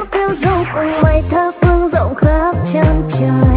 phiêu du cùng mây thác vương rộng khắp chân trời.